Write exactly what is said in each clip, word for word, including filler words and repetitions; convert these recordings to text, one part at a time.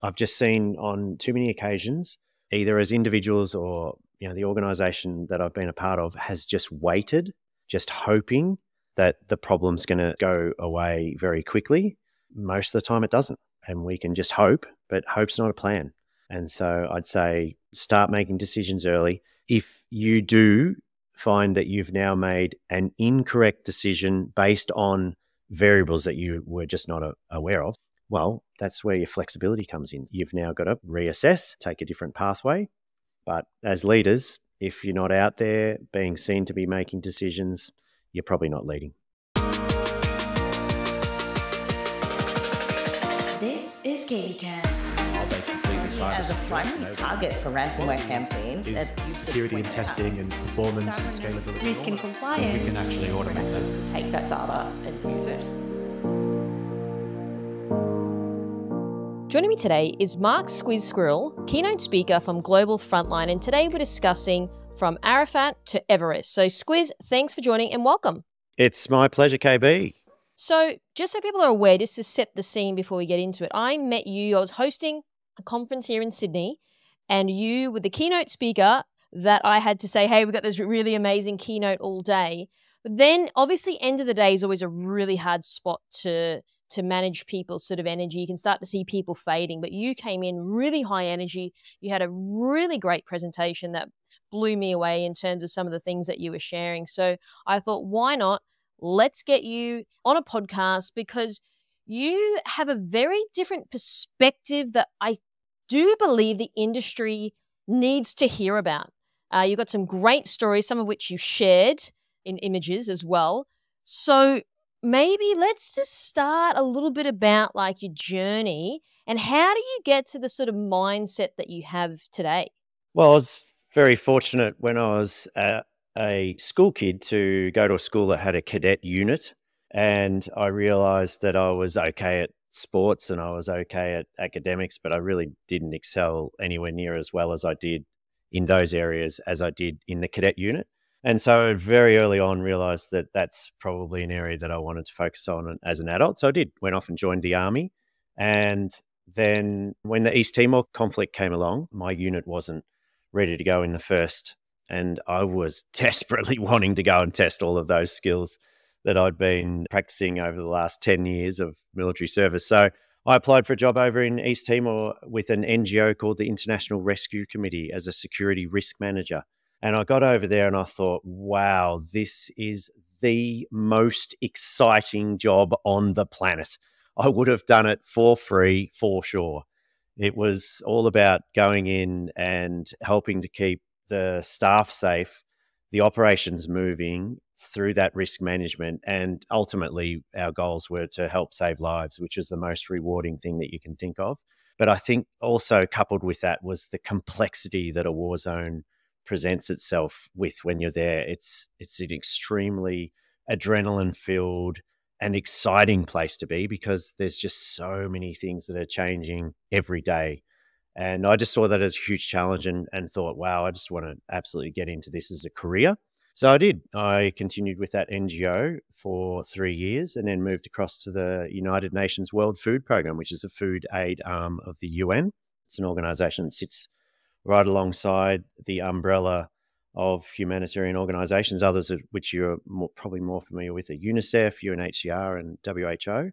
I've just seen on too many occasions, either as individuals or, you know, the organisation that I've been a part of has just waited, just hoping that the problem's going to go away very quickly. Most of the time it doesn't. And we can just hope, but hope's not a plan. And so I'd say start making decisions early. If you do find that you've now made an incorrect decision based on variables that you were just not a, aware of, well, that's where your flexibility comes in. You've now got to reassess, take a different pathway. But as leaders, if you're not out there being seen to be making decisions, you're probably not leading. This is KBcast. As a primary target for ransomware campaigns, is security and testing and performance and scalability. Risk and compliance. We can actually automate that. take that data and use it. Joining me today is Mark Squiz Squirrel, keynote speaker from Global Frontline, and today we're discussing From Arafat to Everest. So Squiz, thanks for joining and welcome. It's my pleasure, K B. So just so people are aware, just to set the scene before we get into it, I met you, I was hosting a conference here in Sydney, and you were the keynote speaker that I had to say, hey, we've got this really amazing keynote all day. But then obviously end of the day is always a really hard spot to to manage people's sort of energy. You can start to see people fading, but you came in really high energy. You had a really great presentation that blew me away in terms of some of the things that you were sharing. So I thought, why not? Let's get you on a podcast because you have a very different perspective that I do believe the industry needs to hear about. Uh, you've got some great stories, some of which you shared in images as well. So maybe let's just start a little bit about like your journey and how do you get to the sort of mindset that you have today? Well, I was very fortunate when I was a, a school kid to go to a school that had a cadet unit. And I realized that I was okay at sports and I was okay at academics, but I really didn't excel anywhere near as well as I did in those areas as I did in the cadet unit. And so very early on realized that that's probably an area that I wanted to focus on as an adult. So I did, went off and joined the army. And then when the East Timor conflict came along, my unit wasn't ready to go in the first. And I was desperately wanting to go and test all of those skills that I'd been practicing over the last ten years of military service. So I applied for a job over in East Timor with an N G O called the International Rescue Committee as a security risk manager. And I got over there and I thought, wow, this is the most exciting job on the planet. I would have done it for free, for sure. It was all about going in and helping to keep the staff safe, the operations moving through that risk management. And ultimately, our goals were to help save lives, which is the most rewarding thing that you can think of. But I think also coupled with that was the complexity that a war zone presents itself with when you're there. It's it's an extremely adrenaline-filled and exciting place to be because there's just so many things that are changing every day. And I just saw that as a huge challenge and, and thought, wow, I just want to absolutely get into this as a career. So I did. I continued with that N G O for three years and then moved across to the United Nations World Food Programme, which is a food aid arm of the U N. It's an organisation that sits right alongside the umbrella of humanitarian organisations, others of which you're more, probably more familiar with are UNICEF, U N H C R and W H O.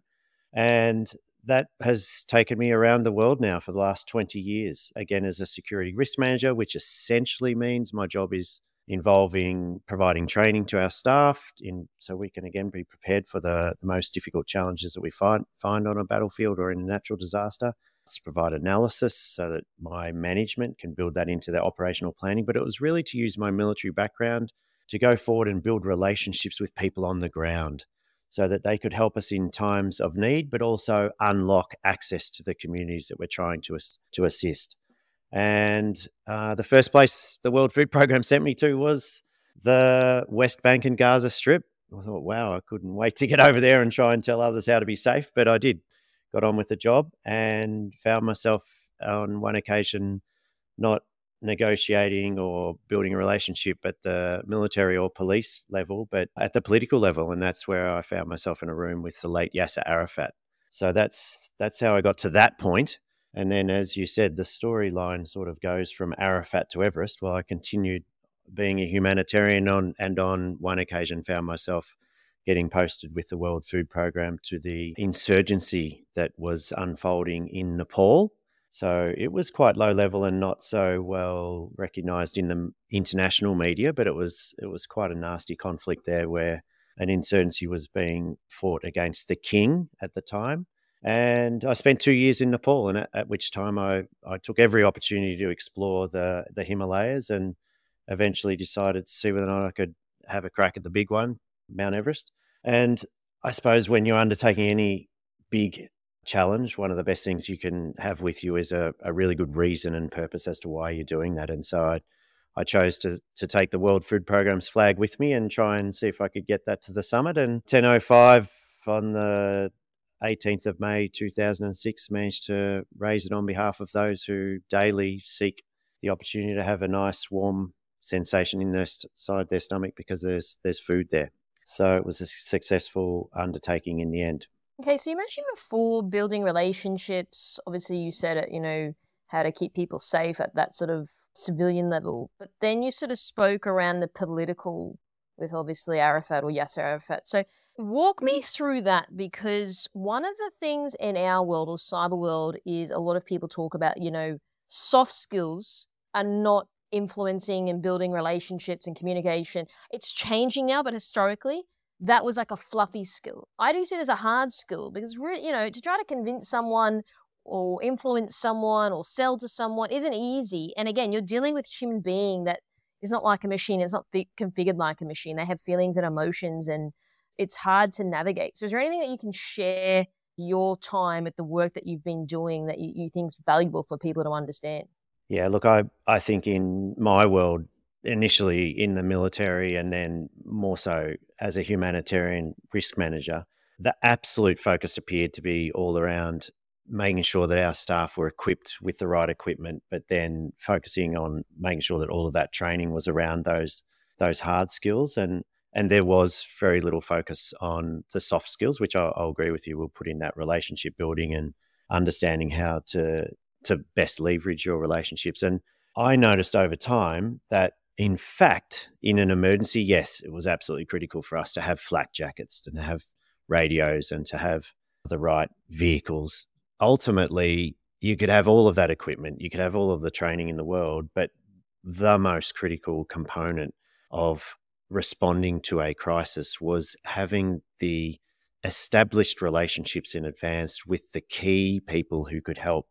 And that has taken me around the world now for the last twenty years, again, as a security risk manager, which essentially means my job is involving providing training to our staff in so we can, again, be prepared for the, the most difficult challenges that we find, find on a battlefield or in a natural disaster. It's provide analysis so that my management can build that into their operational planning. But it was really to use my military background to go forward and build relationships with people on the ground so that they could help us in times of need, but also unlock access to the communities that we're trying to, to assist. And uh, the first place the World Food Programme sent me to was the West Bank and Gaza Strip. I thought, wow, I couldn't wait to get over there and try and tell others how to be safe, but I did. Got on with the job and found myself on one occasion not negotiating or building a relationship at the military or police level, but at the political level. And that's where I found myself in a room with the late Yasser Arafat. So that's that's how I got to that point. And then, as you said, the storyline sort of goes from Arafat to Everest. Well, I continued being a humanitarian on, and on one occasion found myself getting posted with the World Food Programme to the insurgency that was unfolding in Nepal. So it was quite low level and not so well recognised in the international media, but it was it was quite a nasty conflict there where an insurgency was being fought against the king at the time. And I spent two years in Nepal, and at, at which time I, I took every opportunity to explore the, the Himalayas and eventually decided to see whether or not I could have a crack at the big one, Mount Everest. And I suppose when you're undertaking any big challenge, one of the best things you can have with you is a, a really good reason and purpose as to why you're doing that. And so I, I chose to to take the World Food Programme's flag with me and try and see if I could get that to the summit. And ten oh five on the eighteenth of May two thousand six managed to raise it on behalf of those who daily seek the opportunity to have a nice warm sensation in their st- side their stomach because there's there's food there. So it was a successful undertaking in the end. Okay, so you mentioned before building relationships. Obviously, you said it, you know, how to keep people safe at that sort of civilian level. But then you sort of spoke around the political with obviously Arafat or Yasser Arafat. So walk me through that, because one of the things in our world or cyber world is a lot of people talk about, you know, soft skills are not influencing and building relationships and communication. It's changing now, but historically, that was like a fluffy skill. I do see it as a hard skill because, you know, to try to convince someone or influence someone or sell to someone isn't easy. And again, you're dealing with a human being that is not like a machine. It's not fi- configured like a machine. They have feelings and emotions, and it's hard to navigate. So is there anything that you can share your time at the work that you've been doing that you, you think is valuable for people to understand? Yeah, look, I, I think in my world, initially in the military and then more so as a humanitarian risk manager, the absolute focus appeared to be all around making sure that our staff were equipped with the right equipment, but then focusing on making sure that all of that training was around those those hard skills. And and there was very little focus on the soft skills, which I'll, I'll agree with you. We'll put in that relationship building and understanding how to to best leverage your relationships. And I noticed over time that, in fact, in an emergency, yes, it was absolutely critical for us to have flak jackets and to have radios and to have the right vehicles. Ultimately, you could have all of that equipment, you could have all of the training in the world, but the most critical component of responding to a crisis was having the established relationships in advance with the key people who could help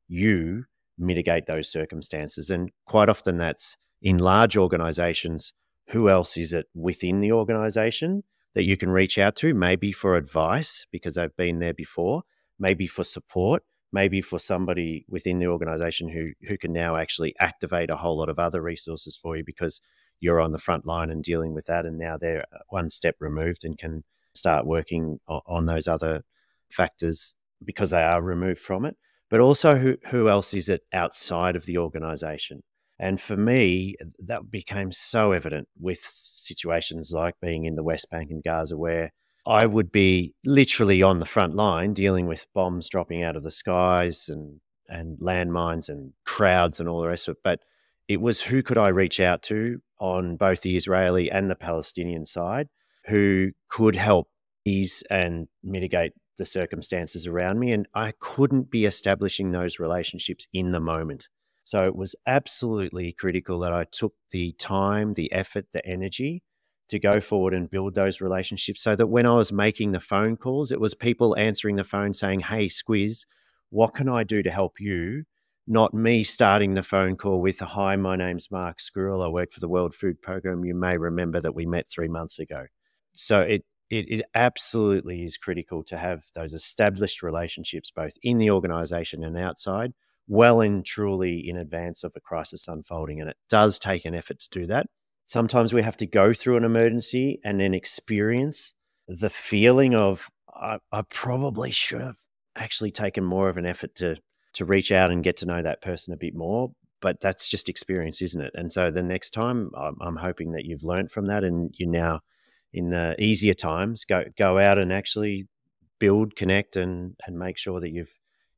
you mitigate those circumstances. And quite often that's in large organizations. Who else is it within the organization that you can reach out to, maybe for advice because they've been there before, maybe for support, maybe for somebody within the organization who who can now actually activate a whole lot of other resources for you because you're on the front line and dealing with that, and now they're one step removed and can start working on, on those other factors because they are removed from it. But also who, who else is it outside of the organization? And for me, that became so evident with situations like being in the West Bank and Gaza, where I would be literally on the front line dealing with bombs dropping out of the skies and, and landmines and crowds and all the rest of it. But it was who could I reach out to on both the Israeli and the Palestinian side who could help ease and mitigate the circumstances around me. And I couldn't be establishing those relationships in the moment. So it was absolutely critical that I took the time, the effort, the energy to go forward and build those relationships so that when I was making the phone calls, it was people answering the phone saying, "Hey, Squiz, what can I do to help you?" Not me starting the phone call with, "Hi, my name's Mark Squirrel. I work for the World Food Programme. You may remember that we met three months ago." So it It, it absolutely is critical to have those established relationships both in the organisation and outside, well and truly in advance of a crisis unfolding. And it does take an effort to do that. Sometimes we have to go through an emergency and then experience the feeling of, I, I probably should have actually taken more of an effort to, to reach out and get to know that person a bit more. But that's just experience, isn't it? And so the next time, I'm, I'm hoping that you've learned from that and you now, in the easier times, go go out and actually build, connect, and and make sure that you've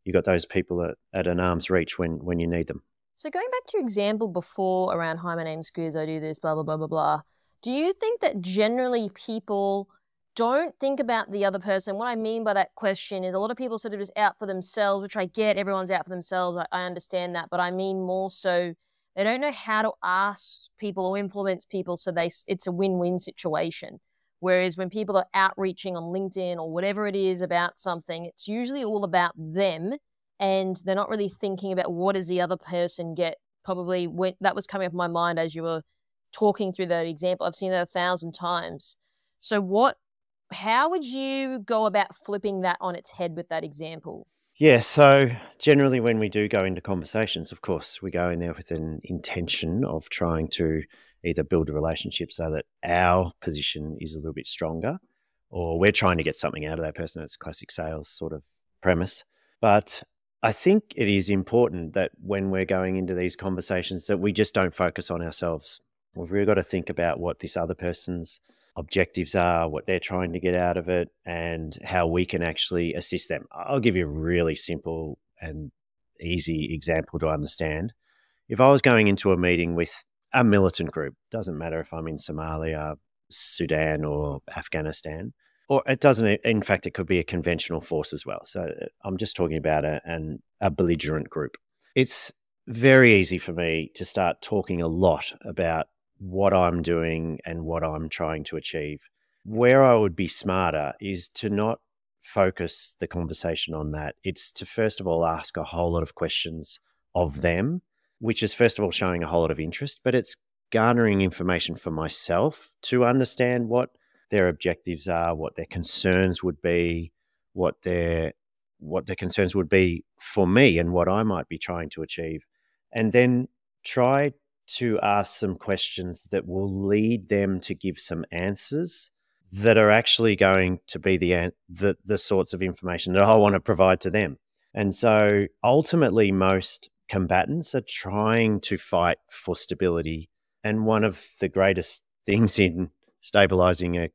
you got those people at, at an arm's reach when when you need them. So going back to your example before around, hi, my name's Scoos, I do this, blah, blah, blah, blah, blah. Do you think that generally people don't think about the other person? What I mean by that question is a lot of people sort of just out for themselves, which I get, everyone's out for themselves. I, I understand that. But I mean more so they don't know how to ask people or influence people so they it's a win-win situation. Whereas when people are outreaching on LinkedIn or whatever it is about something, it's usually all about them. And they're not really thinking about what does the other person get. Probably when, that was coming up in my mind as you were talking through that example. I've seen that a thousand times. So what, how would you go about flipping that on its head with that example? Yeah, so generally when we do go into conversations, of course, we go in there with an intention of trying to either build a relationship so that our position is a little bit stronger, or we're trying to get something out of that person. That's a classic sales sort of premise. But I think it is important that when we're going into these conversations that we just don't focus on ourselves. We've really got to think about what this other person's objectives are, what they're trying to get out of it, and how we can actually assist them. I'll give you a really simple and easy example to understand. If I was going into a meeting with a militant group, doesn't matter if I'm in Somalia, Sudan, or Afghanistan, or it doesn't, in fact, it could be a conventional force as well. So I'm just talking about a, an, a belligerent group. It's very easy for me to start talking a lot about what I'm doing and what I'm trying to achieve. Where I would be smarter is to not focus the conversation on that. It's to, first of all, ask a whole lot of questions of them, which is, first of all, showing a whole lot of interest, but it's garnering information for myself to understand what their objectives are, what their concerns would be, what their what their concerns would be for me and what I might be trying to achieve. And then try to ask some questions that will lead them to give some answers that are actually going to be the the, the sorts of information that I want to provide to them. And so ultimately most combatants are trying to fight for stability. And one of the greatest things in stabilizing a,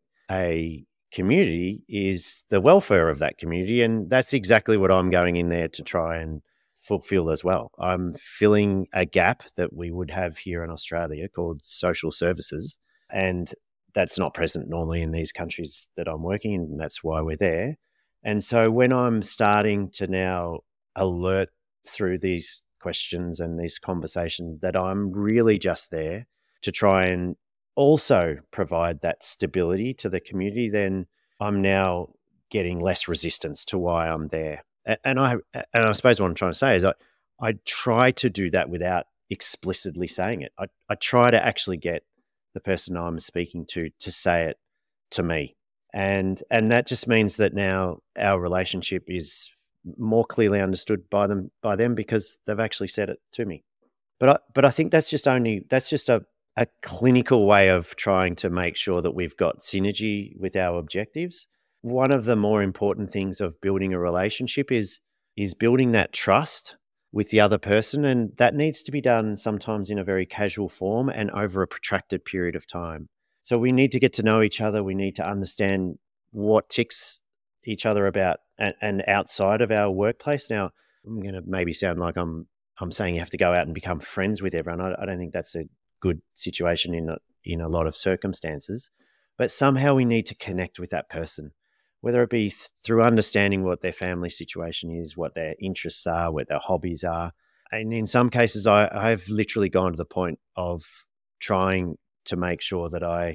a community is the welfare of that community. And that's exactly what I'm going in there to try and fulfill as well. I'm filling a gap that we would have here in Australia called social services. And that's not present normally in these countries that I'm working in. And that's why we're there. And so when I'm starting to now alert through these questions and these conversations that I'm really just there to try and also provide that stability to the community, then I'm now getting less resistance to why I'm there. And I and I suppose what I'm trying to say is I, I try to do that without explicitly saying it. I, I try to actually get the person I'm speaking to to say it to me. And and that just means that now our relationship is more clearly understood by them by them because they've actually said it to me. But I, but I think that's just only that's just a, a clinical way of trying to make sure that we've got synergy with our objectives. One of the more important things of building a relationship is is building that trust with the other person, and that needs to be done sometimes in a very casual form and over a protracted period of time. So we need to get to know each other. We need to understand what ticks each other about and, and outside of our workplace. Now, I'm going to maybe sound like I'm I'm saying you have to go out and become friends with everyone. I, I don't think that's a good situation in a, in a lot of circumstances. But somehow we need to connect with that person, whether it be th- through understanding what their family situation is, what their interests are, what their hobbies are. And in some cases, I, I've literally gone to the point of trying to make sure that I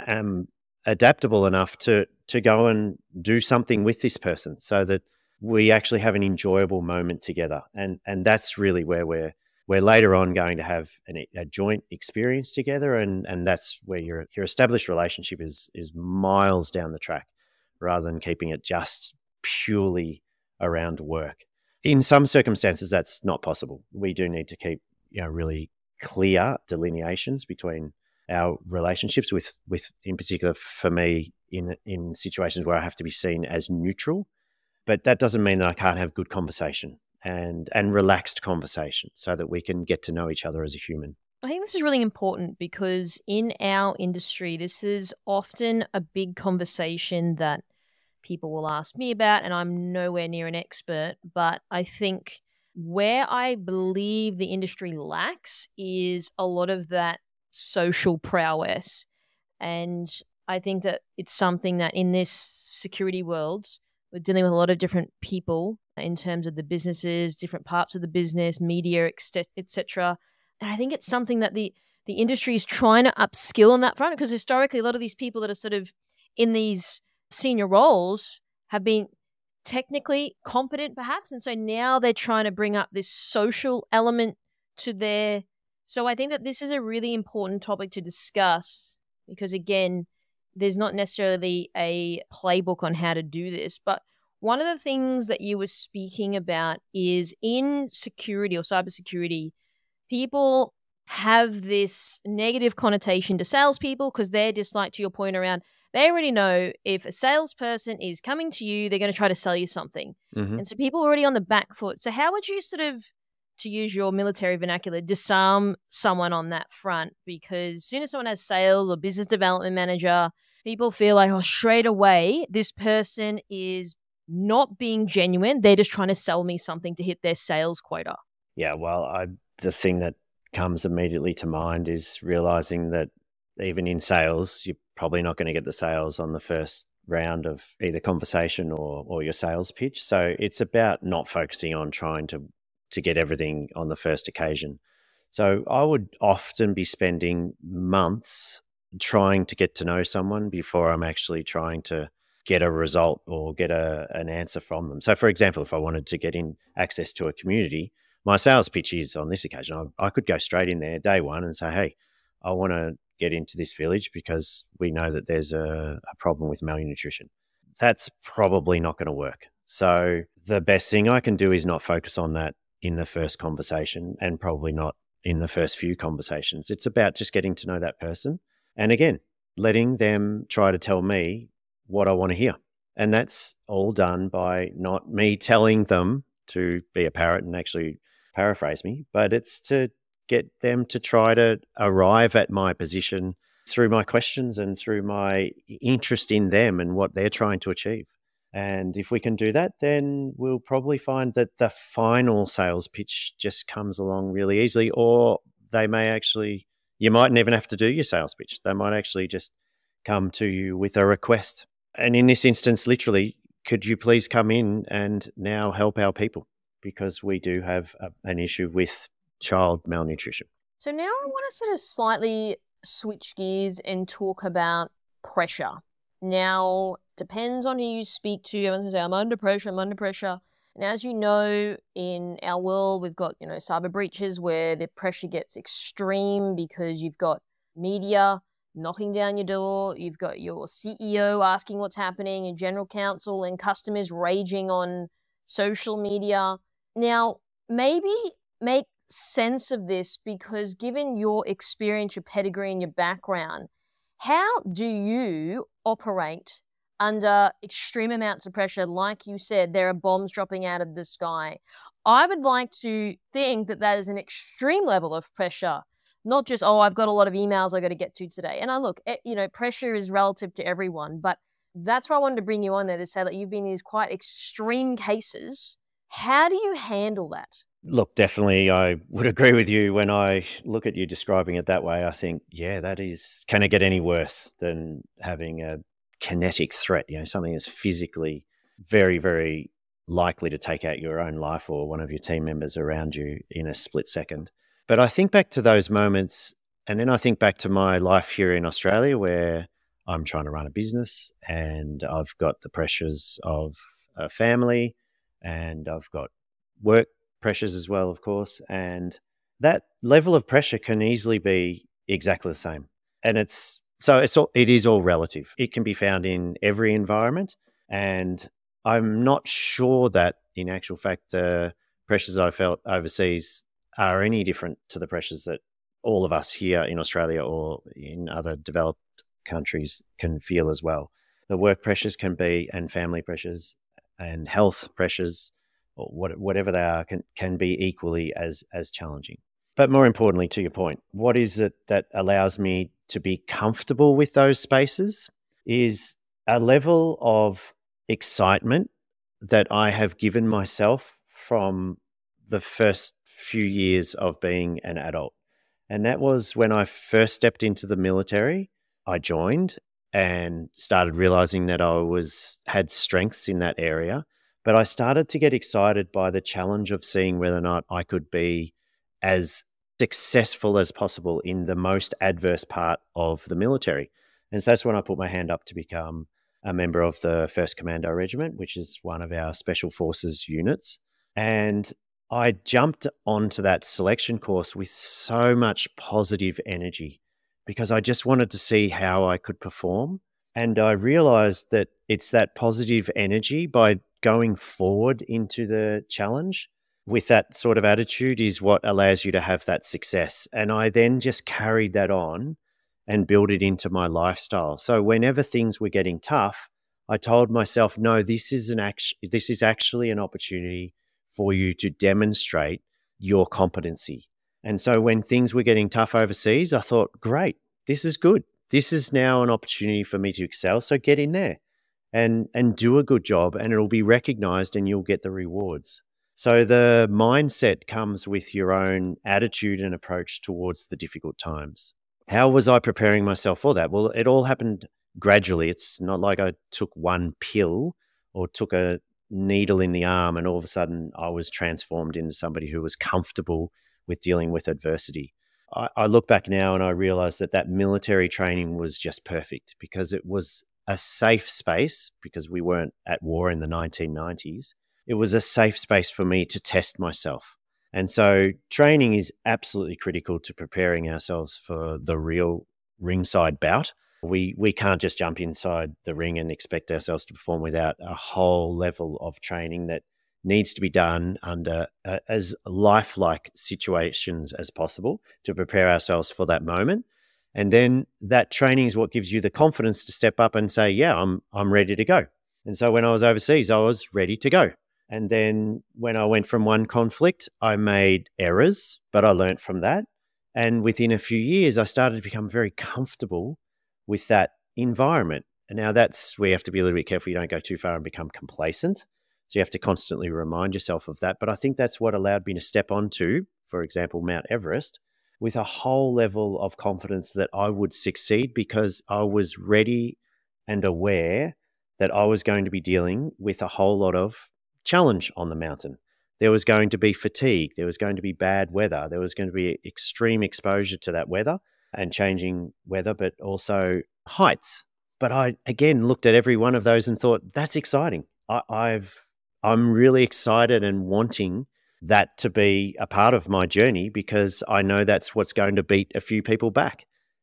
am adaptable enough to to go and do something with this person so that we actually have an enjoyable moment together. And and that's really where we're we're later on going to have an, a joint experience together. And and that's where your your established relationship is is miles down the track, rather than keeping it just purely around work. In some circumstances, that's not possible. We do need to keep, you know, really clear delineations between our relationships with, with in particular for me, in in situations where I have to be seen as neutral. But that doesn't mean that I can't have good conversation and and relaxed conversation so that we can get to know each other as a human. I think this is really important because in our industry, this is often a big conversation that people will ask me about, and I'm nowhere near an expert. But I think where I believe the industry lacks is a lot of that social prowess. And I think that it's something that in this security world, we're dealing with a lot of different people in terms of the businesses, different parts of the business, media, et cetera. And I think it's something that the, the industry is trying to upskill on that front, because historically, a lot of these people that are sort of in these senior roles have been technically competent, perhaps. And so now they're trying to bring up this social element to their... So I think that this is a really important topic to discuss, because, again, there's not necessarily a playbook on how to do this. But one of the things that you were speaking about is in security or cybersecurity, people have this negative connotation to salespeople because they're just like, to your point around, they already know if a salesperson is coming to you, they're going to try to sell you something. Mm-hmm. And so people are already on the back foot. So how would you sort of, to use your military vernacular, disarm someone on that front? Because as soon as someone has sales or business development manager, people feel like, oh, straight away, this person is not being genuine. They're just trying to sell me something to hit their sales quota. Yeah, well, I, the thing that comes immediately to mind is realizing that even in sales, you're probably not going to get the sales on the first round of either conversation or, or your sales pitch. So it's about not focusing on trying to, to get everything on the first occasion. So I would often be spending months trying to get to know someone before I'm actually trying to get a result or get a, an answer from them. So, for example, if I wanted to get in access to a community, my sales pitch is on this occasion, I, I could go straight in there day one and say, hey, I want to get into this village because we know that there's a, a problem with malnutrition. That's probably not going to work. So the best thing I can do is not focus on that in the first conversation, and probably not in the first few conversations. It's about just getting to know that person. And again, letting them try to tell me what I want to hear. And that's all done by not me telling them to be a parrot and actually paraphrase me, but it's to get them to try to arrive at my position through my questions and through my interest in them and what they're trying to achieve. And if we can do that, then we'll probably find that the final sales pitch just comes along really easily, or they may actually, you mightn't even have to do your sales pitch. They might actually just come to you with a request. And in this instance, literally, could you please come in and now help our people? Because we do have a, an issue with child malnutrition. So now I want to sort of slightly switch gears and talk about pressure. Now, depends on who you speak to. Everyone's going to say, I'm under pressure, I'm under pressure. And as you know, in our world, we've got, you know, cyber breaches where the pressure gets extreme because you've got media knocking down your door, you've got your C E O asking what's happening, and general counsel and customers raging on social media. Now, maybe make sense of this, because given your experience, your pedigree, and your background, how do you operate under extreme amounts of pressure? Like you said, there are bombs dropping out of the sky. I would like to think that that is an extreme level of pressure, not just, oh, I've got a lot of emails I've got to get to today. And I look, you know, pressure is relative to everyone, but that's why I wanted to bring you on there to say that you've been in these quite extreme cases. How do you handle that? Look, definitely, I would agree with you. When I look at you describing it that way, I think, yeah, that is, can it get any worse than having a kinetic threat, you know, something that's physically very, very likely to take out your own life or one of your team members around you in a split second. But I think back to those moments, and then I think back to my life here in Australia where I'm trying to run a business and I've got the pressures of a family and I've got work pressures as well, of course. And that level of pressure can easily be exactly the same. And it's so it's all, it is all relative. It can be found in every environment. And I'm not sure that in actual fact, the pressures I felt overseas are any different to the pressures that all of us here in Australia or in other developed countries can feel as well. The work pressures can be, and family pressures and health pressures, or what, whatever they are, can, can be equally as as challenging. But more importantly, to your point, what is it that allows me to be comfortable with those spaces is a level of excitement that I have given myself from the first few years of being an adult. And that was when I first stepped into the military. I joined and started realizing that I was had strengths in that area. But I started to get excited by the challenge of seeing whether or not I could be as successful as possible in the most adverse part of the military. And so that's when I put my hand up to become a member of the first Commando Regiment, which is one of our Special Forces units. And I jumped onto that selection course with so much positive energy because I just wanted to see how I could perform. And I realized that it's that positive energy by going forward into the challenge with that sort of attitude is what allows you to have that success. And I then just carried that on and build it into my lifestyle. So whenever things were getting tough, I told myself, no, this is an act- this is actually an opportunity for you to demonstrate your competency. And so when things were getting tough overseas, I thought, great, this is good. This is now an opportunity for me to excel. So get in there and, and do a good job, and it'll be recognized and you'll get the rewards. So the mindset comes with your own attitude and approach towards the difficult times. How was I preparing myself for that? Well, it all happened gradually. It's not like I took one pill or took a needle in the arm and all of a sudden I was transformed into somebody who was comfortable with dealing with adversity. I, I look back now and I realize that that military training was just perfect because it was a safe space, because we weren't at war in the nineteen nineties. It was a safe space for me to test myself. And so training is absolutely critical to preparing ourselves for the real ringside bout. We we can't just jump inside the ring and expect ourselves to perform without a whole level of training that needs to be done under uh, as lifelike situations as possible to prepare ourselves for that moment. And then that training is what gives you the confidence to step up and say, yeah, I'm I'm ready to go. And so when I was overseas, I was ready to go. And then when I went from one conflict, I made errors, but I learned from that. And within a few years, I started to become very comfortable with that environment. And now that's where you have to be a little bit careful you don't go too far and become complacent. So you have to constantly remind yourself of that. But I think that's what allowed me to step onto, for example, Mount Everest, with a whole level of confidence that I would succeed because I was ready and aware that I was going to be dealing with a whole lot of challenge on the mountain. There was going to be fatigue. There was going to be bad weather. There was going to be extreme exposure to that weather and changing weather, but also heights. But I, again, looked at every one of those and thought, that's exciting. I, I've, I'm really excited and wanting that to be a part of my journey because I know that's what's going to beat a few people back.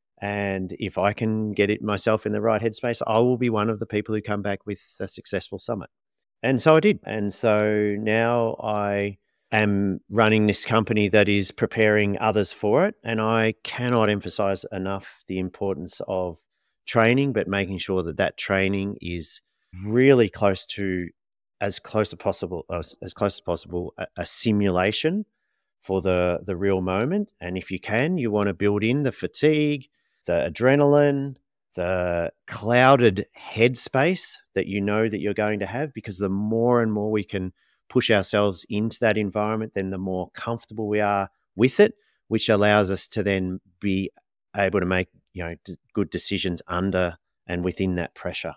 And if I can get it myself in the right headspace, I will be one of the people who come back with a successful summit. And so I did. And so now I am running this company that is preparing others for it. And I cannot emphasize enough the importance of training, but making sure that that training is really close to, as close as possible, as, as close as possible, a, a simulation for the, the real moment. And if you can, you want to build in the fatigue, the adrenaline, the clouded headspace that you know that you're going to have, because the more and more we can push ourselves into that environment, then the more comfortable we are with it, which allows us to then be able to make, you know, d- good decisions under and within that pressure.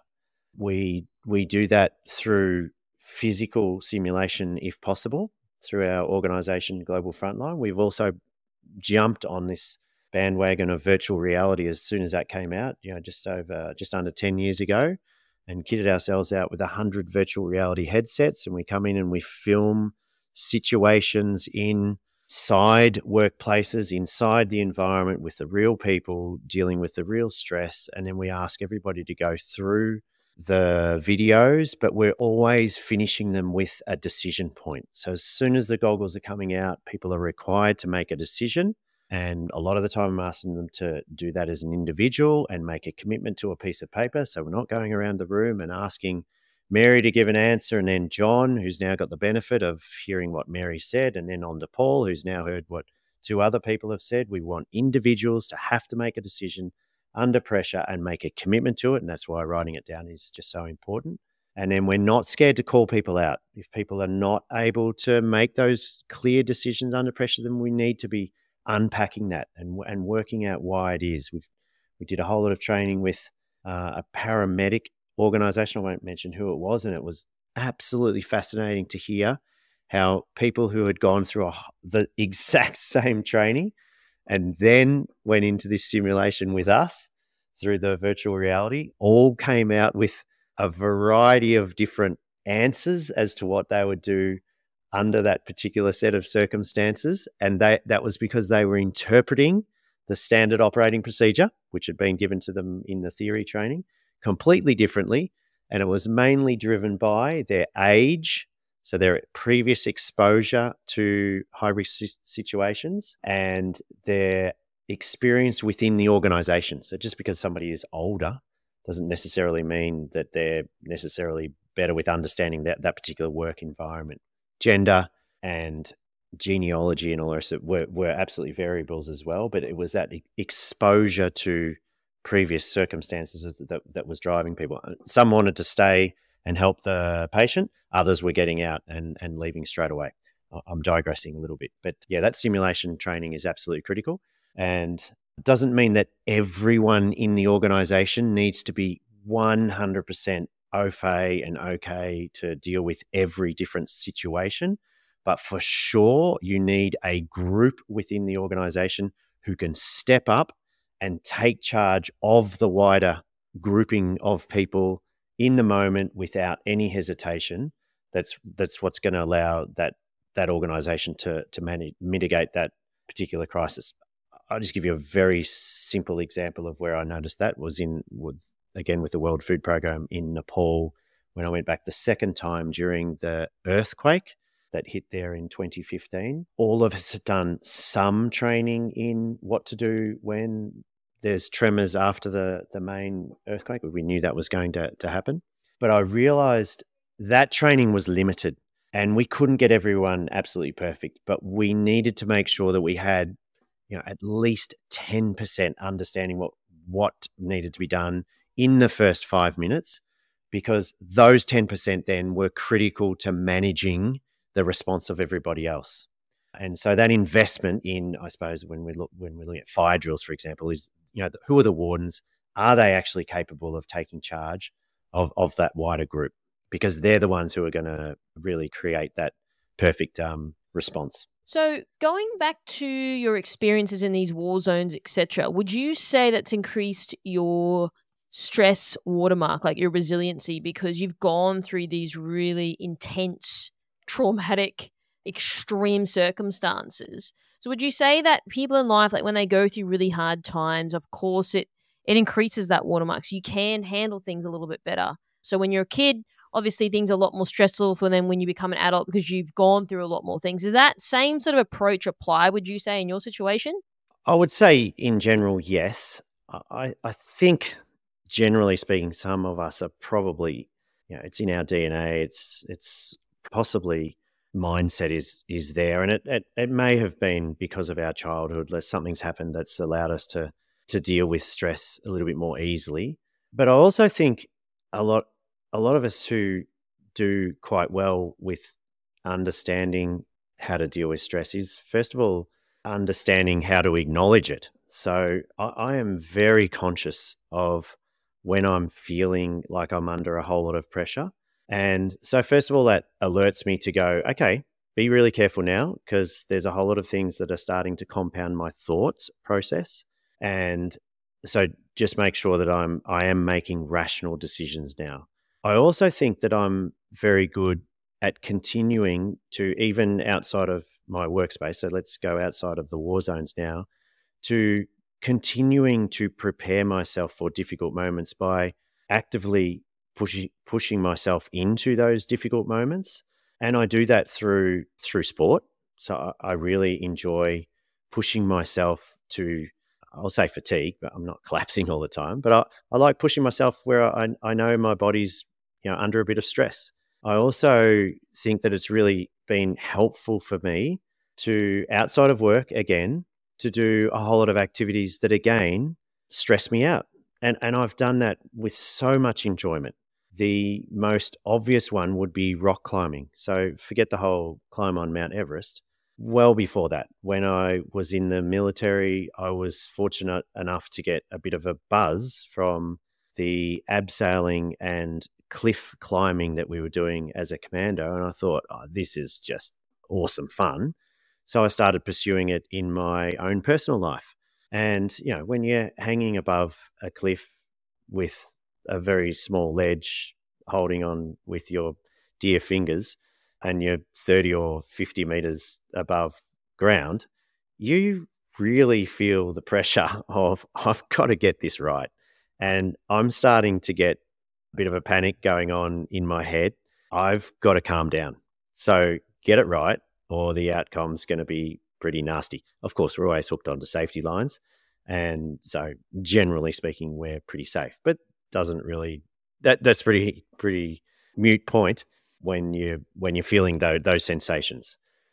We we do that through physical simulation, if possible, through our organization, Global Frontline. We've also jumped on this bandwagon of virtual reality as soon as that came out, you know, just over, just under ten years ago, and kitted ourselves out with a hundred virtual reality headsets. And we come in and we film situations inside workplaces, inside the environment with the real people dealing with the real stress. And then we ask everybody to go through the videos, but we're always finishing them with a decision point. So as soon as the goggles are coming out, people are required to make a decision. And a lot of the time I'm asking them to do that as an individual and make a commitment to a piece of paper. So we're not going around the room and asking Mary to give an answer and then John, who's now got the benefit of hearing what Mary said, and then on to Paul, who's now heard what two other people have said. We want individuals to have to make a decision under pressure and make a commitment to it. And that's why writing it down is just so important. And then we're not scared to call people out. If people are not able to make those clear decisions under pressure, then we need to be unpacking that and, and working out why it is. We've, we did a whole lot of training with uh, a paramedic organisation. I won't mention who it was, and it was absolutely fascinating to hear how people who had gone through a, the exact same training and then went into this simulation with us through the virtual reality all came out with a variety of different answers as to what they would do under that particular set of circumstances. And they, that was because they were interpreting the standard operating procedure, which had been given to them in the theory training, completely differently. And it was mainly driven by their age, so their previous exposure to high-risk situations, and their experience within the organisation. So just because somebody is older doesn't necessarily mean that they're necessarily better with understanding that, that particular work environment. Gender and genealogy and all the rest of it were, were absolutely variables as well, but it was that exposure to previous circumstances that, that was driving people. Some wanted to stay and help the patient. Others were getting out and, and leaving straight away. I'm digressing a little bit. But yeah, that simulation training is absolutely critical. And it doesn't mean that everyone in the organisation needs to be one hundred percent au fait and okay to deal with every different situation. But for sure, you need a group within the organisation who can step up and take charge of the wider grouping of people in the moment without any hesitation. That's that's what's going to allow that that organisation to to manage, mitigate that particular crisis. I'll just give you a very simple example of where I noticed that was in with again with the World Food Programme in Nepal when I went back the second time during the earthquake that hit there in twenty fifteen. All of us had done some training in what to do when there's tremors after the, the main earthquake. We knew that was going to, to happen. But I realised that training was limited and we couldn't get everyone absolutely perfect, but we needed to make sure that we had, you know, at least ten percent understanding what, what needed to be done in the first five minutes, because those ten percent then were critical to managing the response of everybody else. And so that investment in, I suppose, when we look when we're looking at fire drills, for example, is, you know, who are the wardens? Are they actually capable of taking charge of, of that wider group? Because they're the ones who are going to really create that perfect um, response. So going back to your experiences in these war zones, et cetera, would you say that's increased your stress watermark, like your resiliency, because you've gone through these really intense, traumatic, extreme circumstances? So would you say that people in life, like when they go through really hard times, of course it it increases that watermark, so you can handle things a little bit better? So when you're a kid, obviously things are a lot more stressful for them when you become an adult because you've gone through a lot more things. Is that same sort of approach apply, would you say, in your situation? I would say in general, yes. I, I think generally speaking, some of us are probably, you know, it's in our D N A, it's it's possibly mindset is is there, and it, it it may have been because of our childhood that something's happened that's allowed us to to deal with stress a little bit more easily. But I also think a lot a lot of us who do quite well with understanding how to deal with stress is, first of all, understanding how to acknowledge it. So I, I am very conscious of when I'm feeling like I'm under a whole lot of pressure. And so first of all, that alerts me to go, okay, be really careful now, because there's a whole lot of things that are starting to compound my thoughts process. And so just make sure that I'm I am making rational decisions now. I also think that I'm very good at continuing to, even outside of my workspace, so let's go outside of the war zones now, to continuing to prepare myself for difficult moments by actively pushing pushing myself into those difficult moments. And I do that through through sport. So I really enjoy pushing myself to, I'll say fatigue, but I'm not collapsing all the time. But I, I like pushing myself where I, I know my body's, you know, under a bit of stress. I also think that it's really been helpful for me to, outside of work again, to do a whole lot of activities that, again, stress me out. And and I've done that with so much enjoyment the most obvious one would be rock climbing. So forget the whole climb on Mount Everest. Well before that, when I was in the military, I was fortunate enough to get a bit of a buzz from the abseiling and cliff climbing that we were doing as a commando. And I thought, oh, this is just awesome fun. So I started pursuing it in my own personal life. And, you know, when you're hanging above a cliff with a very small ledge holding on with your dear fingers and you're thirty or fifty meters above ground, you really feel the pressure of, I've got to get this right. And I'm starting to get a bit of a panic going on in my head. I've got to calm down. So get it right, or the outcome's going to be pretty nasty. Of course, we're always hooked onto safety lines. And so generally speaking, we're pretty safe, but doesn't really, that that's pretty, pretty mute point when you, when you're feeling those, those sensations.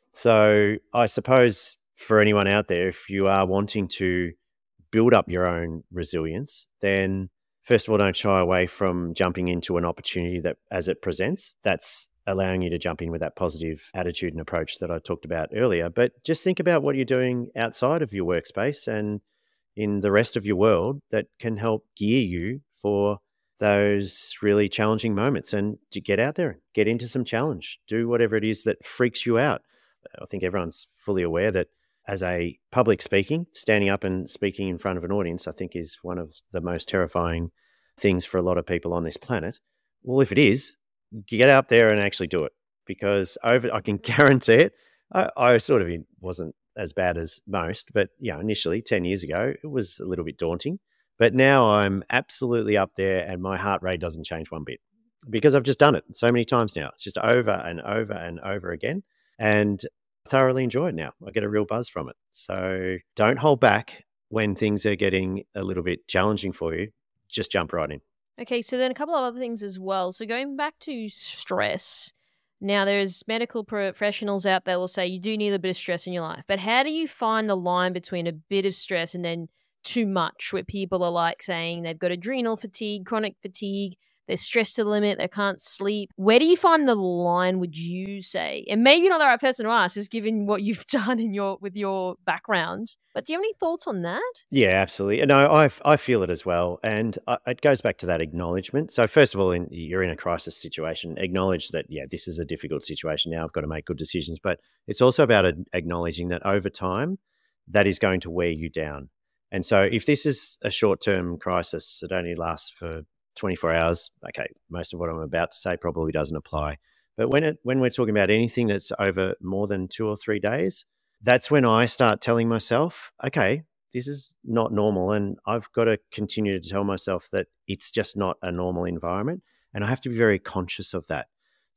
So I suppose for anyone out there, if you are wanting to build up your own resilience, then first of all, don't shy away from jumping into an opportunity that as it presents. That's allowing you to jump in with that positive attitude and approach that I talked about earlier. But just think about what you're doing outside of your workspace and in the rest of your world that can help gear you for those really challenging moments, and to get out there, get into some challenge, do whatever it is that freaks you out. I think everyone's fully aware that as a public speaking, standing up and speaking in front of an audience, I think is one of the most terrifying things for a lot of people on this planet. Well, if it is, get out there and actually do it, because over, I can guarantee it. I, I sort of wasn't as bad as most, but yeah, initially ten years ago, it was a little bit daunting. But now I'm absolutely up there and my heart rate doesn't change one bit because I've just done it so many times now. It's just over and over and over again, and thoroughly enjoy it now. I get a real buzz from it. So don't hold back when things are getting a little bit challenging for you. Just jump right in. Okay, so then a couple of other things as well. So going back to stress, now there's medical professionals out there will say you do need a bit of stress in your life, but how do you find the line between a bit of stress and then too much, where people are like saying they've got adrenal fatigue, chronic fatigue, they're stressed to the limit, they can't sleep? Where do you find the line, would you say? And maybe you're not the right person to ask, just given what you've done in your with your background. But do you have any thoughts on that? Yeah, absolutely. No, I I feel it as well. And I, it goes back to that acknowledgement. So first of all, in, you're in a crisis situation, acknowledge that, yeah, this is a difficult situation now. I've got to make good decisions. But it's also about acknowledging that over time, that is going to wear you down. And so if this is a short-term crisis that only lasts for twenty-four hours, okay, most of what I'm about to say probably doesn't apply. But when it when we're talking about anything that's over more than two or three days, that's when I start telling myself, okay, this is not normal, and I've got to continue to tell myself that it's just not a normal environment, and I have to be very conscious of that.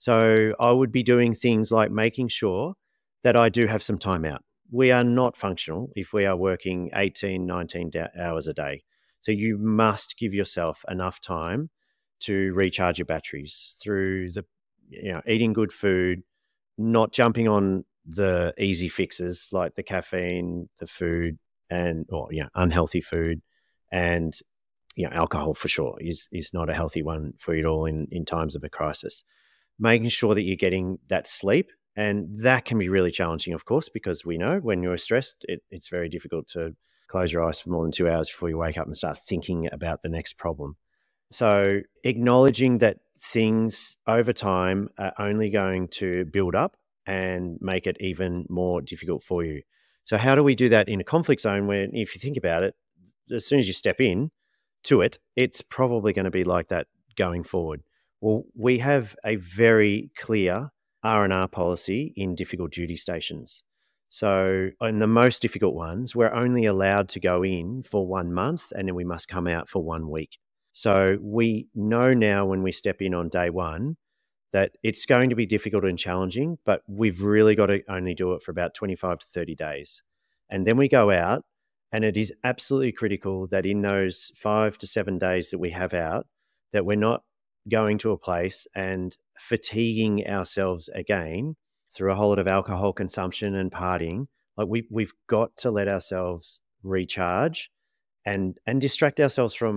So I would be doing things like making sure that I do have some time out. We are not functional if we are working eighteen, nineteen hours a day. So you must give yourself enough time to recharge your batteries through the, you know, eating good food, not jumping on the easy fixes like the caffeine, the food, and or you know, unhealthy food, and you know, alcohol for sure is is not a healthy one for you at all in in times of a crisis. Making sure that you're getting that sleep. And that can be really challenging, of course, because we know when you're stressed, it, it's very difficult to close your eyes for more than two hours before you wake up and start thinking about the next problem. So acknowledging that things over time are only going to build up and make it even more difficult for you. So how do we do that in a conflict zone where, if you think about it, as soon as you step in to it, it's probably going to be like that going forward. Well, we have a very clear R and R policy in difficult duty stations. So in the most difficult ones, we're only allowed to go in for one month and then we must come out for one week. So we know now when we step in on day one that it's going to be difficult and challenging, but we've really got to only do it for about twenty-five to thirty days. And then we go out, and it is absolutely critical that in those five to seven days that we have out, that we're not going to a place and fatiguing ourselves again through a whole lot of alcohol consumption and partying. Like we, we've got to let ourselves recharge and, and distract ourselves from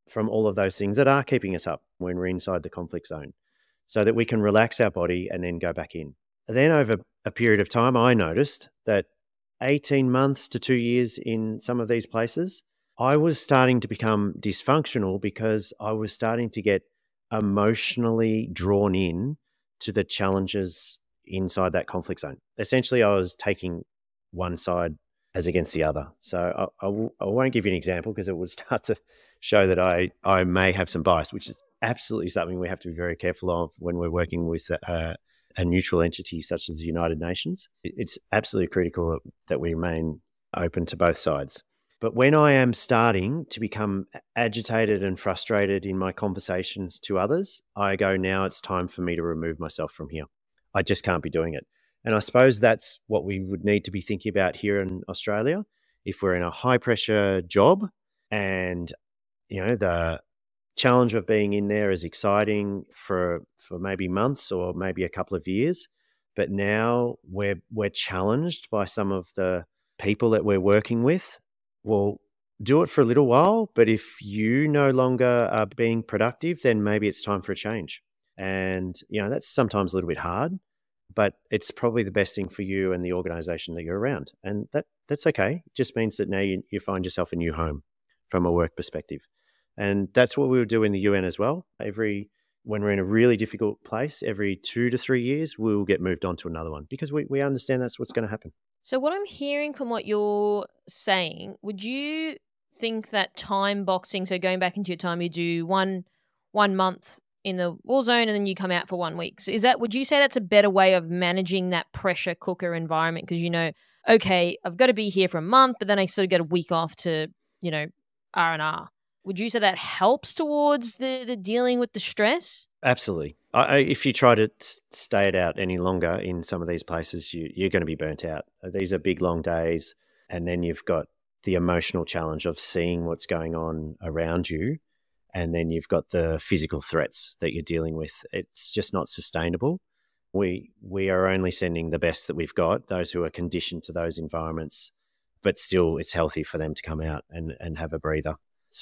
from all of those things that are keeping us up when we're inside the conflict zone, so that we can relax our body and then go back in. Then over a period of time, I noticed that eighteen months to two years in some of these places, I was starting to become dysfunctional because I was starting to get emotionally drawn in to the challenges inside that conflict zone. Essentially, I was taking one side as against the other. So I, I, w- I won't give you an example because it would start to show that I, I may have some bias, which is absolutely something we have to be very careful of when we're working with a, a neutral entity such as the United Nations. It's absolutely critical that, that we remain open to both sides. But when I am starting to become agitated and frustrated in my conversations to others, I go, now it's time for me to remove myself from here. I just can't be doing it. And I suppose that's what we would need to be thinking about here in Australia. If we're in a high pressure job and, you know, the challenge of being in there is exciting for for maybe months or maybe a couple of years, but now we're we're challenged by some of the people that we're working with. Well, do it for a little while, but if you no longer are being productive, then maybe it's time for a change. And, you know, that's sometimes a little bit hard, but it's probably the best thing for you and the organization that you're around. And that that's okay. It just means that now you, you find yourself a new home from a work perspective. And that's what we would do in the U N as well. Every when we're in a really difficult place, every two to three years, we'll get moved on to another one because we, we understand that's what's going to happen. So what I'm hearing from what you're saying, would you think that time boxing, so going back into your time, you do one one month in the war zone and then you come out for one week. So is that, would you say that's a better way of managing that pressure cooker environment? Because you know, okay, I've got to be here for a month, but then I sort of get a week off to, you know, R and R. Would you say that helps towards the, the dealing with the stress? Absolutely. I, if you try to stay it out any longer in some of these places, you, you're going to be burnt out. These are big, long days. And then you've got the emotional challenge of seeing what's going on around you. And then you've got the physical threats that you're dealing with. It's just not sustainable. We we are only sending the best that we've got, those who are conditioned to those environments, but still it's healthy for them to come out and, and have a breather.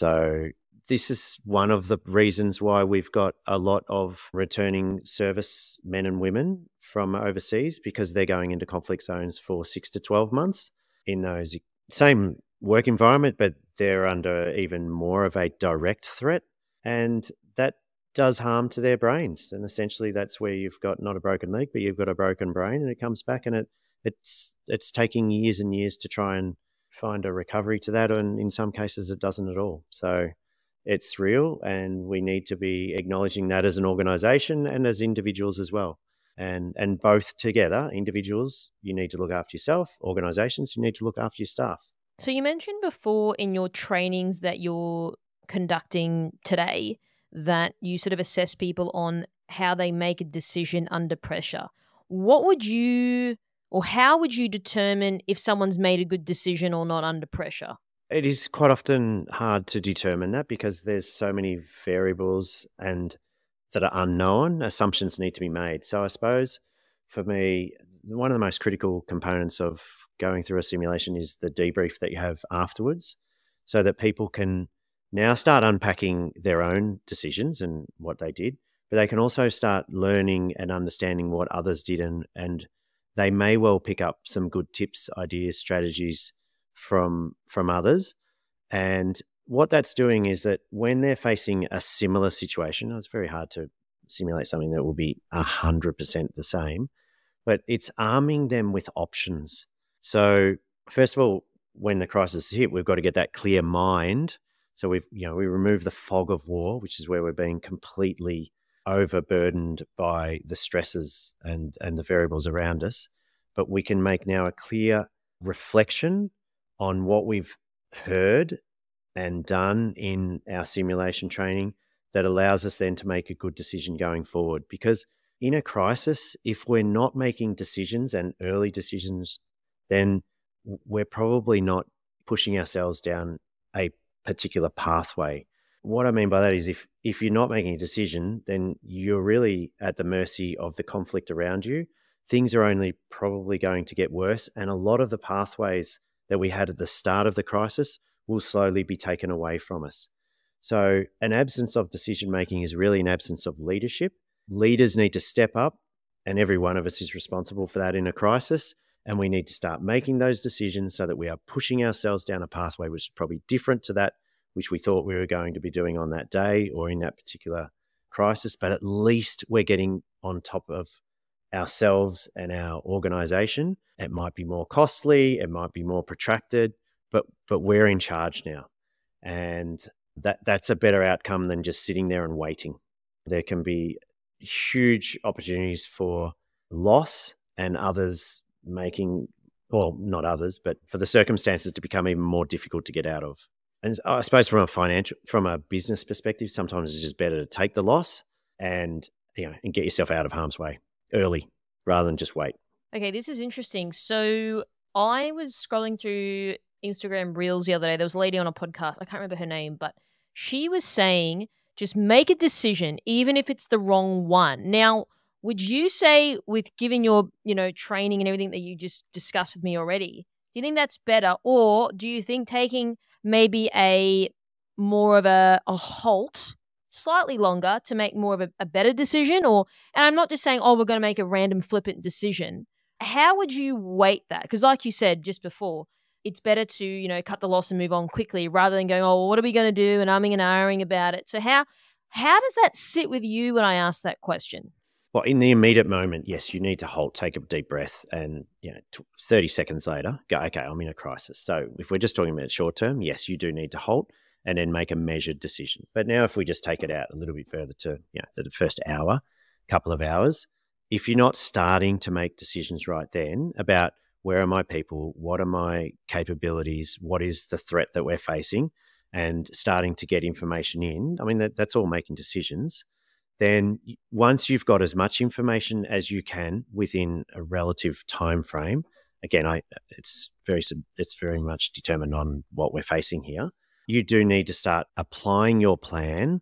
So this is one of the reasons why we've got a lot of returning service men and women from overseas, because they're going into conflict zones for six to twelve months in those same work environment, but they're under even more of a direct threat. And that does harm to their brains. And essentially that's where you've got not a broken leg, but you've got a broken brain, and it comes back, and it it's it's taking years and years to try and find a recovery to that. And in some cases it doesn't at all. So it's real, and we need to be acknowledging that as an organization and as individuals as well. And and both together, individuals, you need to look after yourself, organizations, you need to look after your staff. So you mentioned before in your trainings that you're conducting today that you sort of assess people on how they make a decision under pressure. What would you, or how would you determine if someone's made a good decision or not under pressure? It is quite often hard to determine that because there's so many variables and that are unknown. Assumptions need to be made. So I suppose for me, one of the most critical components of going through a simulation is the debrief that you have afterwards, so that people can now start unpacking their own decisions and what they did, but they can also start learning and understanding what others did, and, and they may well pick up some good tips, ideas, strategies from from others. And what that's doing is that when they're facing a similar situation, it's very hard to simulate something that will be one hundred percent the same, but it's arming them with options. So first of all, when the crisis hit, we've got to get that clear mind. So we've, you know, we remove the fog of war, which is where we're being completely overburdened by the stresses and, and the variables around us. But we can make now a clear reflection on what we've heard and done in our simulation training that allows us then to make a good decision going forward. Because in a crisis, if we're not making decisions and early decisions, then we're probably not pushing ourselves down a particular pathway. What I mean by that is if if you're not making a decision, then you're really at the mercy of the conflict around you. Things are only probably going to get worse, and a lot of the pathways that we had at the start of the crisis will slowly be taken away from us. So an absence of decision-making is really an absence of leadership. Leaders need to step up, and every one of us is responsible for that in a crisis. And we need to start making those decisions so that we are pushing ourselves down a pathway which is probably different to that which we thought we were going to be doing on that day or in that particular crisis. But at least we're getting on top of ourselves and our organization. It might be more costly, it might be more protracted, but but we're in charge now. And that that's a better outcome than just sitting there and waiting. There can be huge opportunities for loss and others making, well, not others, but for the circumstances to become even more difficult to get out of. And I suppose from a financial, from a business perspective, sometimes it's just better to take the loss and, you know, and get yourself out of harm's way early rather than just wait. Okay, this is interesting. So I was scrolling through Instagram Reels the other day. There was a lady on a podcast. I can't remember her name, but she was saying just make a decision, even if it's the wrong one. Now, would you say with giving your, you know, training and everything that you just discussed with me already, do you think that's better? Or do you think taking maybe a more of a, a halt, slightly longer to make more of a, a better decision? Or, and I'm not just saying, oh, we're going to make a random flippant decision. How would you weight that? Because like you said just before, it's better to, you know, cut the loss and move on quickly rather than going, oh, well, what are we going to do? And umming and ahhing about it. So how how does that sit with you when I ask that question? Well, in the immediate moment, yes, you need to halt, take a deep breath, and you know, thirty seconds later, go, okay, I'm in a crisis. So if we're just talking about short term, yes, you do need to halt and then make a measured decision. But now if we just take it out a little bit further to, you know, the first hour, couple of hours, if you're not starting to make decisions right then about where are my people, what are my capabilities, what is the threat that we're facing, and starting to get information in, I mean, that, that's all making decisions. Then once you've got as much information as you can within a relative time frame, again, I, it's very it's very much determined on what we're facing here. You do need to start applying your plan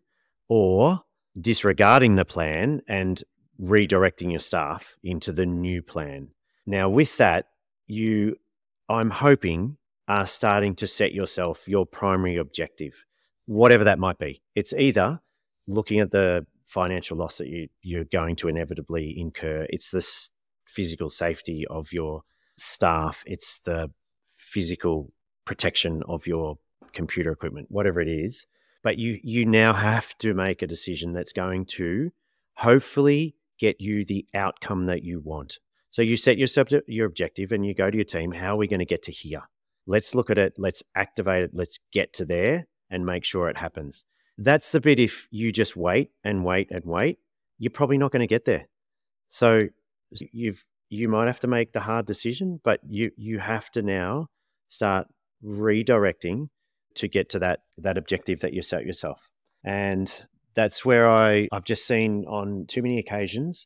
or disregarding the plan and redirecting your staff into the new plan. Now, with that, you, I'm hoping, are starting to set yourself your primary objective, whatever that might be. It's either looking at the financial loss that you, you're going to inevitably incur. It's the s- physical safety of your staff. It's the physical protection of your computer equipment, whatever it is. But you you now have to make a decision that's going to hopefully get you the outcome that you want. So you set yourself your objective and you go to your team, how are we going to get to here? Let's look at it. Let's activate it. Let's get to there and make sure it happens. That's the bit, if you just wait and wait and wait, you're probably not going to get there. So you've you might have to make the hard decision, but you you have to now start redirecting to get to that that objective that you set yourself. And that's where I, I've just seen on too many occasions,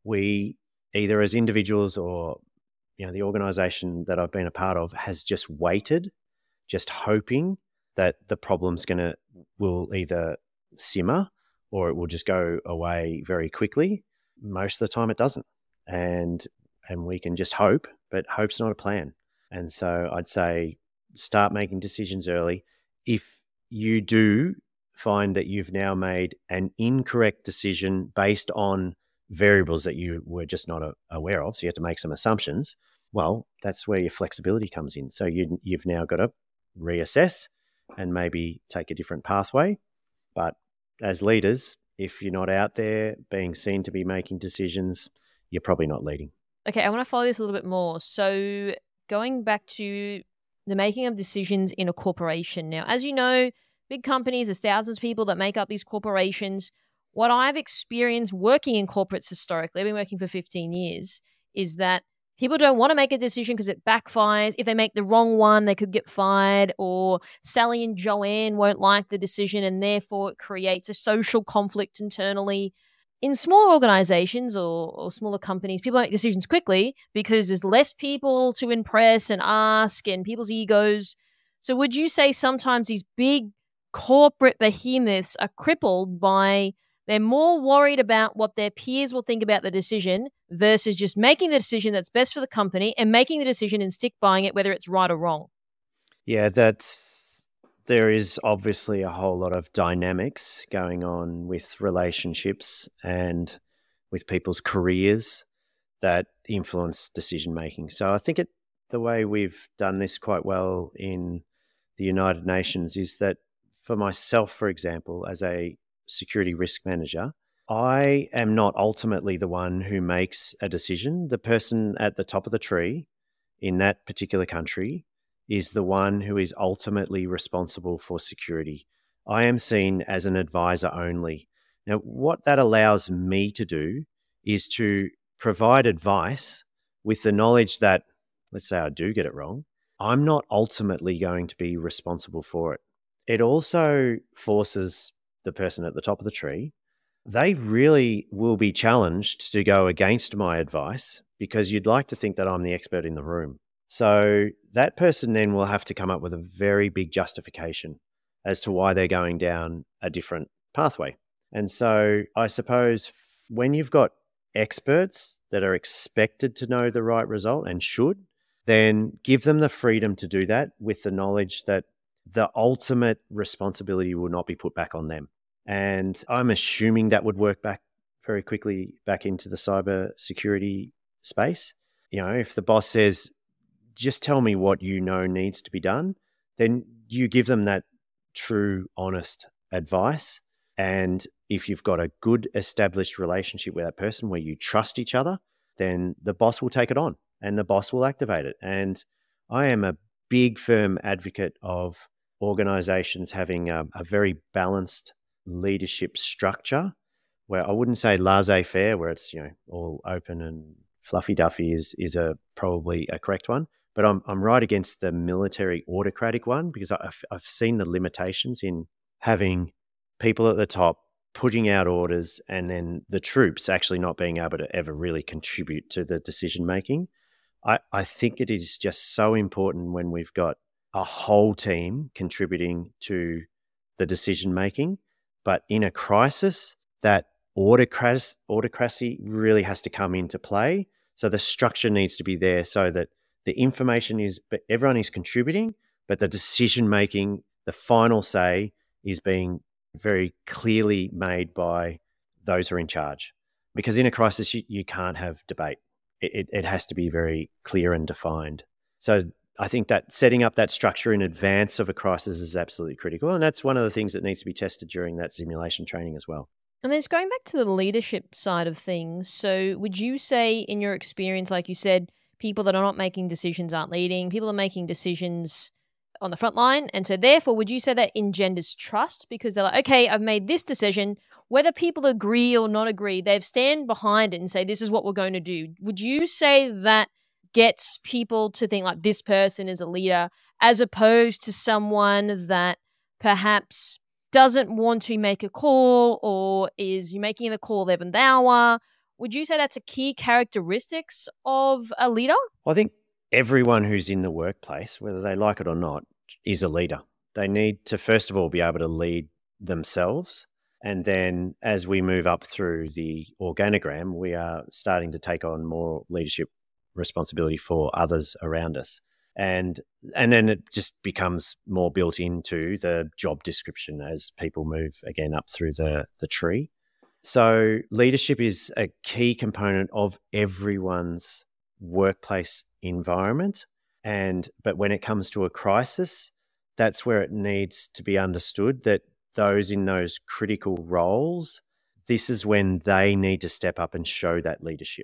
we either as individuals or, you know, the organization that I've been a part of has just waited, just hoping that the problem's going to, will either simmer or it will just go away very quickly. Most of the time it doesn't. And, and we can just hope, but hope's not a plan. And so I'd say start making decisions early. If you do find that you've now made an incorrect decision based on variables that you were just not a, aware of, so you have to make some assumptions, well, that's where your flexibility comes in. So you, you've now got to reassess and maybe take a different pathway. But as leaders, if you're not out there being seen to be making decisions, you're probably not leading. Okay, I want to follow this a little bit more. So going back to the making of decisions in a corporation. Now, as you know, big companies, there's thousands of people that make up these corporations. What I've experienced working in corporates historically, I've been working for fifteen years, is that people don't want to make a decision because it backfires. If they make the wrong one, they could get fired, or Sally and Joanne won't like the decision and therefore it creates a social conflict internally. In smaller organizations or, or smaller companies, people make decisions quickly because there's less people to impress and ask and people's egos. So would you say sometimes these big corporate behemoths are crippled by, they're more worried about what their peers will think about the decision versus just making the decision that's best for the company and making the decision and stick buying it, whether it's right or wrong? Yeah, that's there is obviously a whole lot of dynamics going on with relationships and with people's careers that influence decision making. So I think it, the way we've done this quite well in the United Nations is that for myself, for example, as a security risk manager, I am not ultimately the one who makes a decision. The person at the top of the tree in that particular country is the one who is ultimately responsible for security. I am seen as an advisor only. Now, what that allows me to do is to provide advice with the knowledge that, let's say I do get it wrong, I'm not ultimately going to be responsible for it. It also forces the person at the top of the tree, they really will be challenged to go against my advice because you'd like to think that I'm the expert in the room. So that person then will have to come up with a very big justification as to why they're going down a different pathway. And so I suppose when you've got experts that are expected to know the right result and should, then give them the freedom to do that with the knowledge that the ultimate responsibility will not be put back on them. And I'm assuming that would work back very quickly back into the cyber security space. You know, if the boss says, just tell me what you know needs to be done, then you give them that true, honest advice. And if you've got a good established relationship with that person where you trust each other, then the boss will take it on and the boss will activate it. And I am a big, firm advocate of organizations having a, a very balanced leadership structure where I wouldn't say laissez-faire, where it's, you know, all open and fluffy-duffy is is a probably a correct one. But I'm I'm right against the military autocratic one because I've, I've seen the limitations in having people at the top putting out orders and then the troops actually not being able to ever really contribute to the decision making. I, I think it is just so important when we've got a whole team contributing to the decision making. But in a crisis, that autocracy, autocracy really has to come into play. So the structure needs to be there so that the information is, but everyone is contributing, but the decision making, the final say is being very clearly made by those who are in charge. Because in a crisis, you, you can't have debate. It, it, it has to be very clear and defined. So I think that setting up that structure in advance of a crisis is absolutely critical. And that's one of the things that needs to be tested during that simulation training as well. And then it's going back to the leadership side of things. So would you say in your experience, like you said, people that are not making decisions aren't leading, people are making decisions on the front line. And so therefore, would you say that engenders trust? Because they're like, okay, I've made this decision. Whether people agree or not agree, they've stand behind it and say, this is what we're going to do. Would you say that gets people to think like this person is a leader as opposed to someone that perhaps doesn't want to make a call or is making the call eleventh hour? Would you say that's a key characteristics of a leader? Well, I think everyone who's in the workplace, whether they like it or not, is a leader. They need to, first of all, be able to lead themselves. And then as we move up through the organogram, we are starting to take on more leadership responsibility for others around us. And and then it just becomes more built into the job description as people move again up through the, the tree. So leadership is a key component of everyone's workplace environment. And but when it comes to a crisis, that's where it needs to be understood that those in those critical roles, this is when they need to step up and show that leadership.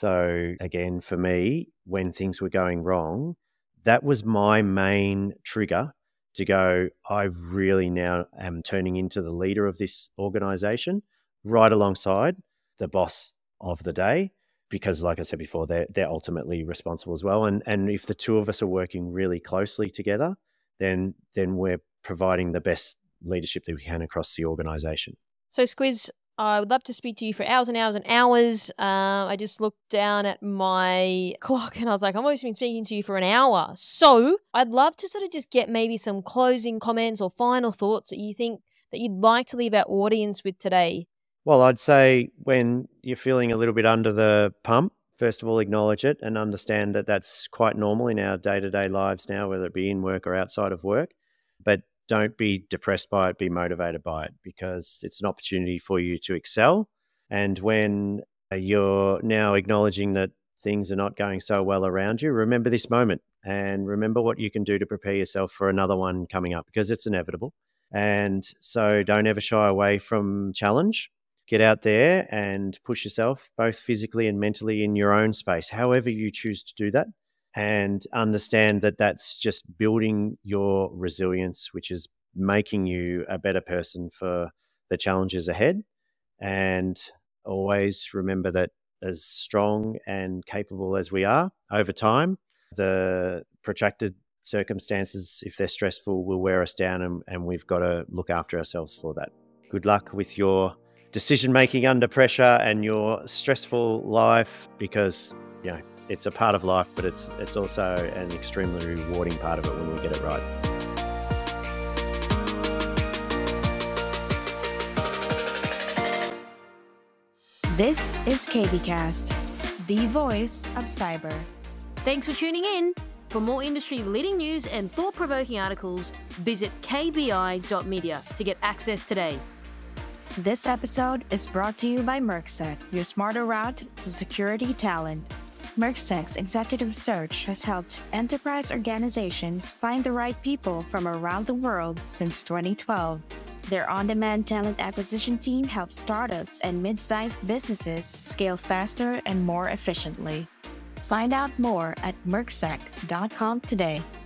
So again, for me, when things were going wrong, that was my main trigger to go, I really now am turning into the leader of this organization right alongside the boss of the day, because like I said before, they're, they're ultimately responsible as well. And, and if the two of us are working really closely together, then, then we're providing the best leadership that we can across the organization. So Squiz, I would love to speak to you for hours and hours and hours. Um, I just looked down at my clock and I was like, I've almost been speaking to you for an hour. So I'd love to sort of just get maybe some closing comments or final thoughts that you think that you'd like to leave our audience with today. Well, I'd say when you're feeling a little bit under the pump, first of all, acknowledge it and understand that that's quite normal in our day-to-day lives now, whether it be in work or outside of work. But don't be depressed by it, be motivated by it, because it's an opportunity for you to excel. And when you're now acknowledging that things are not going so well around you, remember this moment and remember what you can do to prepare yourself for another one coming up, because it's inevitable. And so don't ever shy away from challenge. Get out there and push yourself both physically and mentally in your own space, however you choose to do that. And understand that that's just building your resilience, which is making you a better person for the challenges ahead. And always remember that as strong and capable as we are over time, the protracted circumstances, if they're stressful, will wear us down, and, and we've got to look after ourselves for that. Good luck with your decision-making under pressure and your stressful life, because, you know, it's a part of life, but it's it's also an extremely rewarding part of it when we get it right. This is KBcast, the voice of cyber. Thanks for tuning in. For more industry-leading news and thought-provoking articles, visit k b i dot media to get access today. This episode is brought to you by Mercsec, your smarter route to security talent. Mercsec's executive search has helped enterprise organizations find the right people from around the world since twenty twelve. Their on-demand talent acquisition team helps startups and mid-sized businesses scale faster and more efficiently. Find out more at mercsec dot com today.